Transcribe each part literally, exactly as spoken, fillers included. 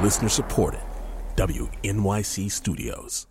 Listener supported. W N Y C Studios.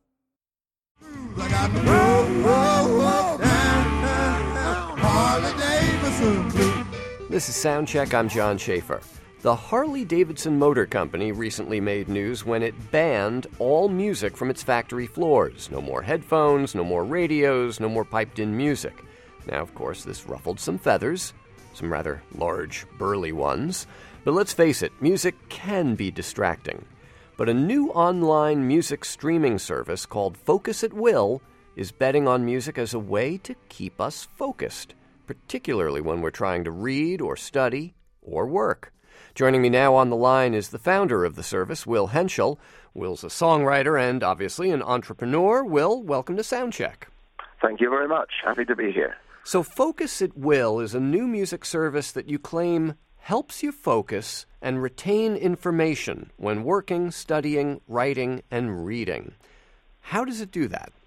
I got the whoa, whoa, whoa, down, down, down, Harley-Davidson blue. This is Soundcheck. I'm John Schaefer. The Harley-Davidson Motor Company recently made news when it banned all music from its factory floors. No more headphones, no more radios, no more piped-in music. Now, of course, this ruffled some feathers, some rather large, burly ones. But let's face it, music can be distracting. But a new online music streaming service called Focus at Will is betting on music as a way to keep us focused, particularly when we're trying to read or study or work. Joining me now on the line is the founder of the service, Will Henschel. Will's a songwriter and obviously an entrepreneur. Will, welcome to Soundcheck. Thank you very much. Happy to be here. So Focus at Will is a new music service that you claim helps you focus and retain information when working, studying, writing, and reading. How does it do that?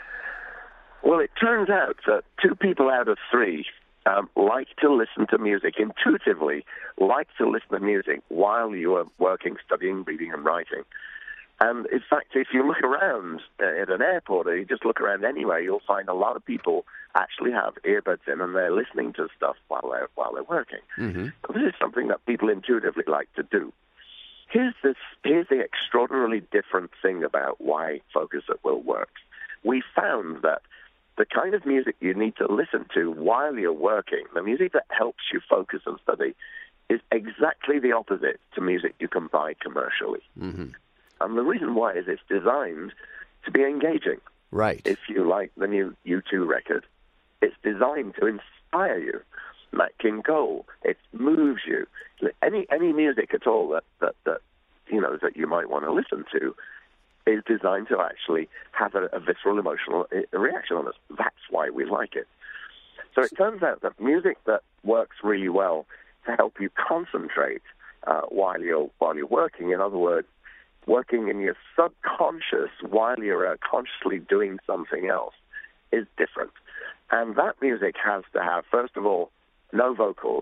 Well, it turns out that two people out of three um, like to listen to music, intuitively like to listen to music while you are working, studying, reading, and writing. And in fact, if you look around at an airport, or you just look around anywhere, you'll find a lot of people actually have earbuds in and they're listening to stuff while they're, while they're working. Mm-hmm. This is something that people intuitively like to do. Here's, this, here's the extraordinarily different thing about why Focus at Will works. We found that the kind of music you need to listen to while you're working, the music that helps you focus and study, is exactly the opposite to music you can buy commercially. Mm-hmm. And the reason why is it's designed to be engaging. Right. If you like the new U two record, it's designed to inspire you. Nat King Cole, it moves you. Any any music at all that, that, that you know that you might want to listen to is designed to actually have a, a visceral emotional reaction on us. That's why we like it. So it turns out that music that works really well to help you concentrate uh, while you're while you're working, in other words, working in your subconscious while you're uh, consciously doing something else, is different. And that music has to have, first of all, no vocals,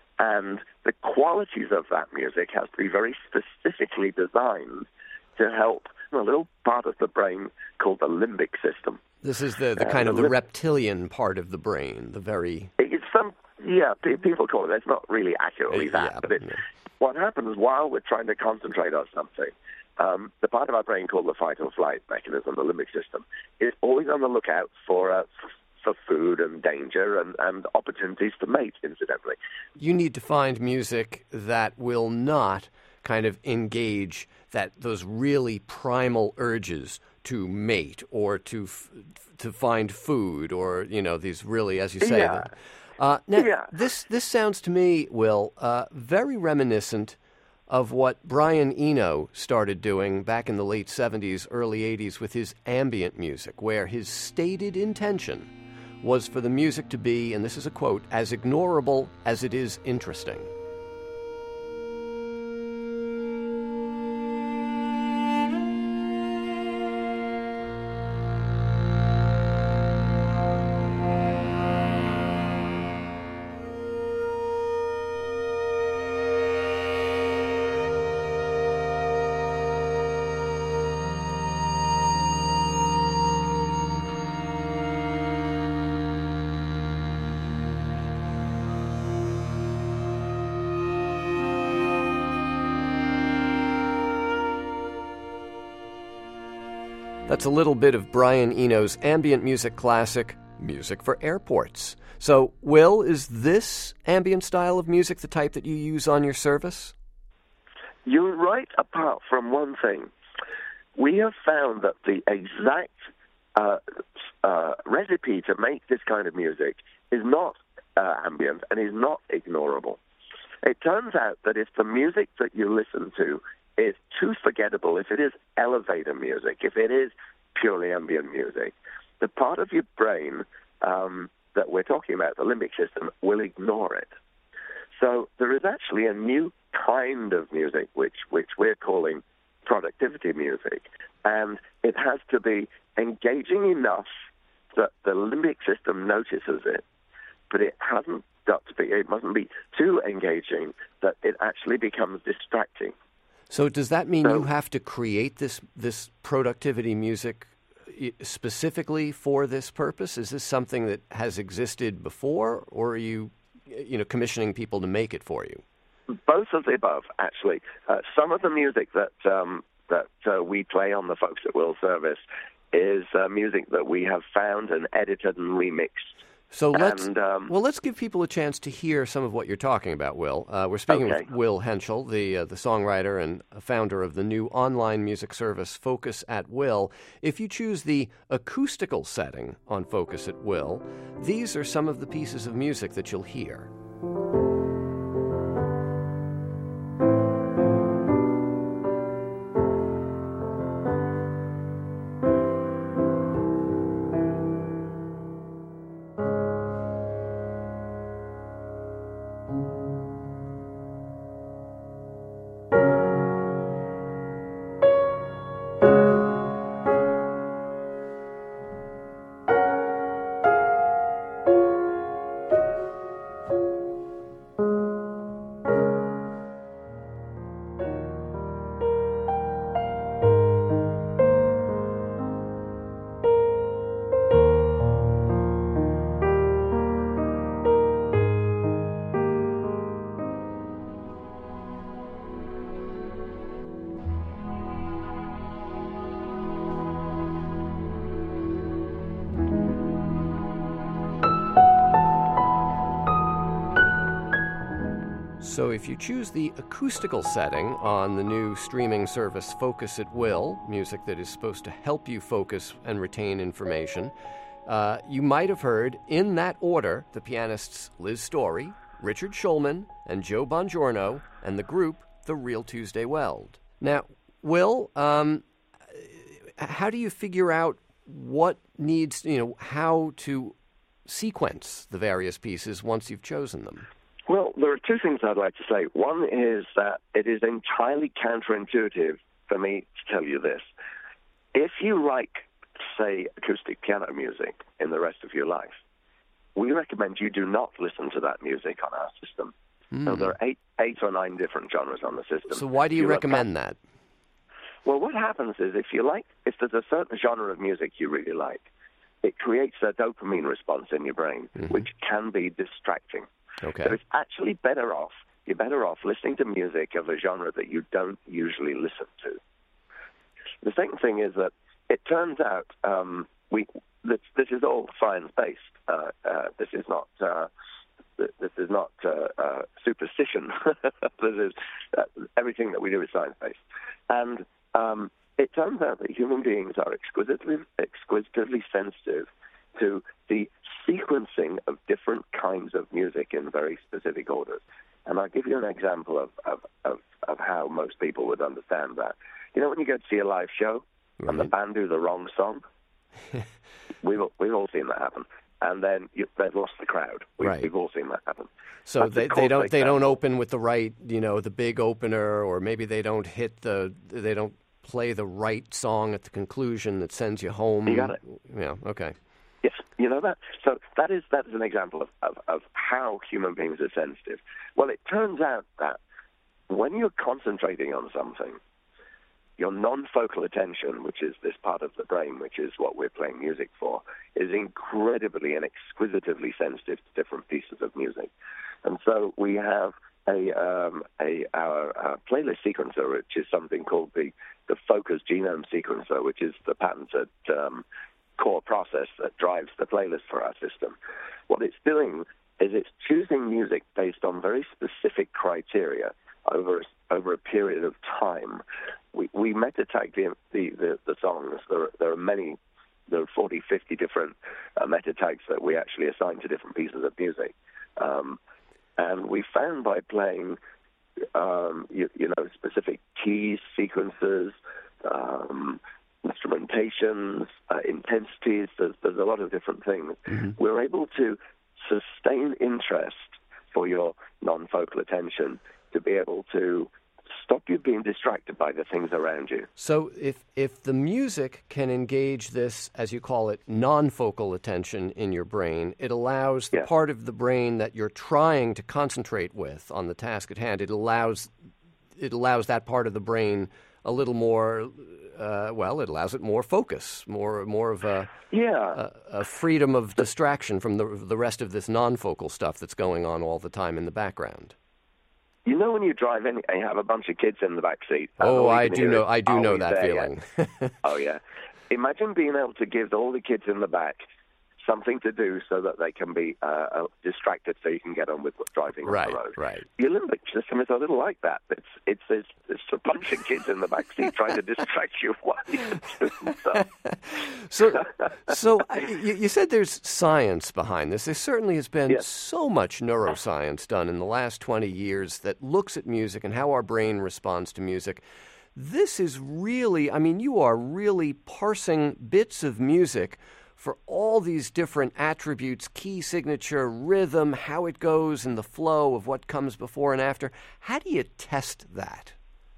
and the qualities of that music has to be very specifically designed to help a little part of the brain called the limbic system. This is the, the kind uh, of the lim- reptilian part of the brain, the very... It's some, yeah, people call it, it's not really accurately uh, that, yeah, but it, yeah. What happens while we're trying to concentrate on something, um, the part of our brain called the fight or flight mechanism, the limbic system, is always on the lookout for uh, for food and danger and, and opportunities to mate, incidentally. You need to find music that will not kind of engage that those really primal urges to mate or to f- to find food or, you know, these really, as you say. Yeah. Uh, now, yeah. this, this sounds to me, Will, uh, very reminiscent of what Brian Eno started doing back in the late seventies, early eighties with his ambient music, where his stated intention was for the music to be, and this is a quote, as ignorable as it is interesting. That's a little bit of Brian Eno's ambient music classic, Music for Airports. So, Will, is this ambient style of music the type that you use on your service? You're right, apart from one thing. We have found that the exact uh, uh, recipe to make this kind of music is not uh, ambient and is not ignorable. It turns out that if the music that you listen to is too forgettable, if it is elevator music, if it is purely ambient music, the part of your brain um, that we're talking about, the limbic system, will ignore it. So there is actually a new kind of music which, which we're calling productivity music, and it has to be engaging enough that the limbic system notices it, but it hasn't got to be, it mustn't be too engaging that it actually becomes distracting. So does that mean So- you have to create this this productivity music i- specifically for this purpose? Is this something that has existed before, or are you, you know, commissioning people to make it for you? Both of the above, actually. Uh, some of the music that um, that uh, we play on the Focus at Will service is uh, music that we have found and edited and remixed. So let's And, um, well, let's give people a chance to hear some of what you're talking about, Will. Uh, we're speaking Okay. with Will Henschel, the uh, the songwriter and founder of the new online music service Focus at Will. If you choose the acoustical setting on Focus at Will, these are some of the pieces of music that you'll hear. So if you choose the acoustical setting on the new streaming service Focus at Will, music that is supposed to help you focus and retain information, uh, you might have heard in that order the pianists Liz Story, Richard Schulman, and Joe Bongiorno, and the group The Real Tuesday Weld. Now, Will, um, how do you figure out what needs, you know, how to sequence the various pieces once you've chosen them? Well, there are two things I'd like to say. One is that it is entirely counterintuitive for me to tell you this. If you like, say, acoustic piano music in the rest of your life, we recommend you do not listen to that music on our system. Mm. So there are eight, eight or nine different genres on the system. So why do you, you recommend that? Well, what happens is if you like, if there's a certain genre of music you really like, it creates a dopamine response in your brain, mm-hmm. which can be distracting. Okay. So it's actually better off, you're better off listening to music of a genre that you don't usually listen to. The second thing is that it turns out um, we this, this is all science-based. Uh, uh, this is not uh, this is not uh, uh, superstition. This is uh, everything that we do is science-based, and um, it turns out that human beings are exquisitely exquisitely sensitive to the sequencing of different kinds of music in very specific orders. And I'll give you an example of, of, of, of how most people would understand that. You know when you go to see a live show right. and the band do the wrong song? we've, we've all seen that happen. And then you, they've lost the crowd. We've, right. we've all seen that happen. So they, they don't they don't open with the right, you know, the big opener, or maybe they don't hit the, they don't play the right song at the conclusion that sends you home. You got it. Yeah, okay. Yes, you know that. So that is that is an example of, of, of how human beings are sensitive. Well, it turns out that when you're concentrating on something, your non-focal attention, which is this part of the brain, which is what we're playing music for, is incredibly and exquisitively sensitive to different pieces of music. And so we have a, um, a our, our playlist sequencer, which is something called the, the Focus Genome Sequencer, which is the patented um, core process that drives the playlist for our system. What it's doing is it's choosing music based on very specific criteria over a, over a period of time. We, we meta-tag the, the, the, the songs. There are, there are many, there are forty, fifty different uh, meta-tags that we actually assign to different pieces of music. Um, and we found by playing, um, you, you know, specific keys, sequences, um, instrumentations, uh, intensities, there's, there's a lot of different things. Mm-hmm. We're able to sustain interest for your non-focal attention to be able to stop you being distracted by the things around you. So if if the music can engage this, as you call it, non-focal attention in your brain, it allows the yes. part of the brain that you're trying to concentrate with on the task at hand, it allows it allows that part of the brain a little more, uh, well, it allows it more focus, more more of a, yeah. a, a freedom of distraction from the the rest of this non-focal stuff that's going on all the time in the background. You know when you drive in and you have a bunch of kids in the back seat? Oh, I do know, I do know that feeling. Oh, yeah. Imagine being able to give all the kids in the back something to do so that they can be uh, distracted so you can get on with driving right, on the road. Right, Your limbic system is a little like that. It's it's it's, it's a bunch of kids in the back seat trying to distract you while you're doing stuff. So, so I, you, you said there's science behind this. There certainly has been yes. so much neuroscience done in the last twenty years that looks at music and how our brain responds to music. This is really, I mean, you are really parsing bits of music for all these different attributes, key signature, rhythm, how it goes, and the flow of what comes before and after. How do you test that?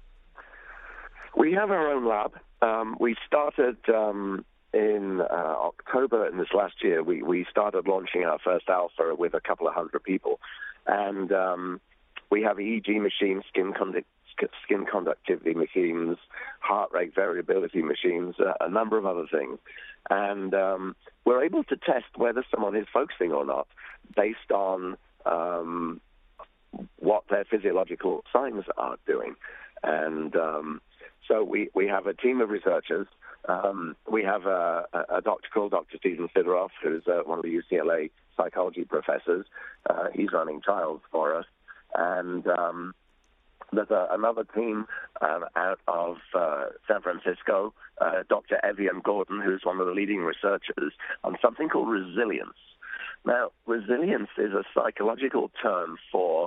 We have our own lab. Um, we started um, in uh, October in this last year. We, we started launching our first alpha with a couple of hundred people. And um, we have E E G machines, skin conduct, skin conductivity machines, heart rate variability machines, uh, a number of other things. And um, we're able to test whether someone is focusing or not based on um, what their physiological signs are doing. And um, so we, we have a team of researchers. Um, we have a, a doctor called Doctor Stephen Sideroff, who's uh, one of the U C L A psychology professors. Uh, he's running trials for us. And um, there's a, another team um, out of uh, San Francisco, uh, Doctor Evian Gordon, who's one of the leading researchers on something called resilience. Now, resilience is a psychological term for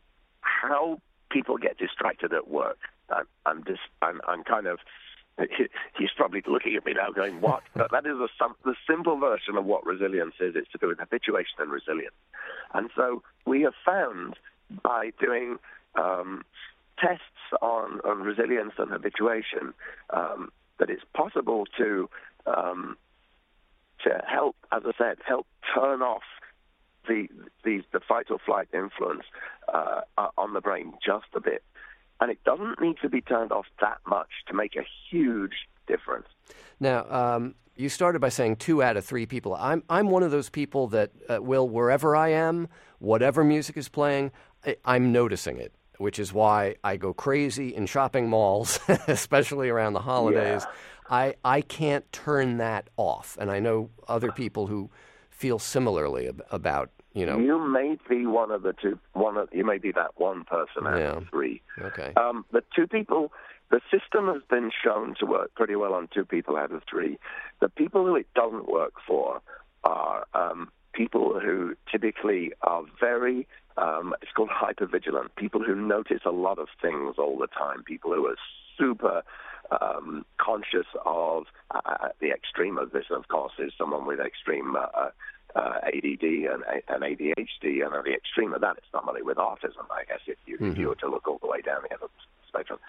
how people get distracted at work. I'm, I'm, just, I'm, I'm kind of, he's probably looking at me now going, what? But that is a, the simple version of what resilience is. It's to do with habituation and resilience. And so we have found by doing Um, tests on, on resilience and habituation, um, that it's possible to um, to help, as I said, help turn off the the, the fight or flight influence uh, on the brain just a bit. And it doesn't need to be turned off that much to make a huge difference. Now, um, you started by saying two out of three people. I'm I'm one of those people that uh, will, wherever I am, whatever music is playing, I, I'm noticing it, which is why I go crazy in shopping malls, especially around the holidays. Yeah. I I can't turn that off, and I know other people who feel similarly ab- about, you know. You may be one of the two. One of you may be that one person out yeah. of three. Okay. Um, the two people. The system has been shown to work pretty well on two people out of three. The people who it doesn't work for are um, people who typically are very, um, it's called hypervigilant, people who notice a lot of things all the time, people who are super um, conscious of uh, the extreme of this, of course, is someone with extreme uh, uh, A D D and, and A D H D, and the extreme of that is somebody with autism, I guess, if you, mm-hmm. if you were to look all the way down the other spectrum.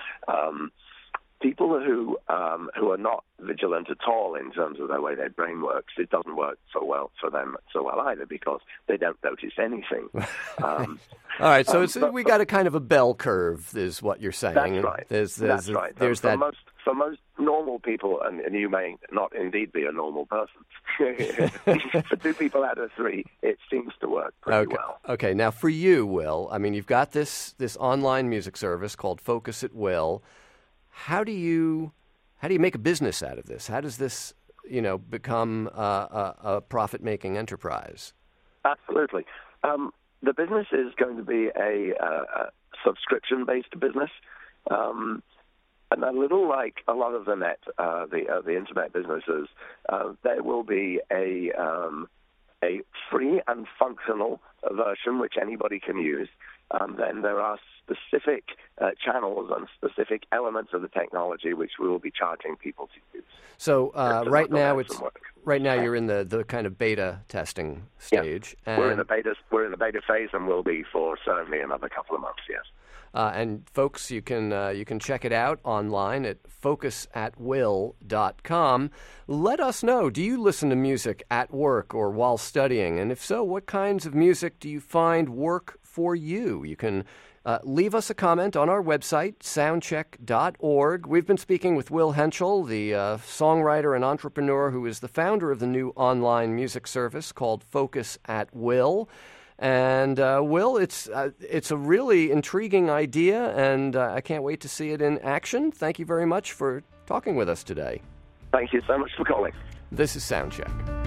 Um, people who um, who are not vigilant at all in terms of the way their brain works, it doesn't work so well for them so well either because they don't notice anything. Um, all right, so um, it's, but, we got a kind of a bell curve, is what you're saying. That's right. There's, there's, that's right. There's for that. Most, for most normal people, and, and you may not indeed be a normal person, for two people out of three, it seems to work pretty okay. well. Okay, now for you, Will, I mean, you've got this this online music service called Focus at Will. How do you how do you make a business out of this? How does this, you know, become a, a, a profit-making enterprise? Absolutely. Um, the business is going to be a, a subscription-based business, um, and a little like a lot of the net, uh, the uh, the internet businesses. Uh, there will be a um, a free and functional version which anybody can use. Um, then there are specific uh, channels and specific elements of the technology which we will be charging people to use. So uh, right now it's work. right now you're in the, the kind of beta testing stage. Yeah. And we're in the beta we're in the beta phase and will be for certainly another couple of months. Yes. Uh, and folks, you can uh, you can check it out online at focus at will dot com. Let us know, do you listen to music at work or while studying? And if so, what kinds of music do you find work for you. You can uh, leave us a comment on our website, soundcheck dot org. We've been speaking with Will Henschel, the uh, songwriter and entrepreneur who is the founder of the new online music service called Focus at Will. And, uh, Will, it's uh, it's a really intriguing idea, and uh, I can't wait to see it in action. Thank you very much for talking with us today. Thank you so much for calling. This is Soundcheck.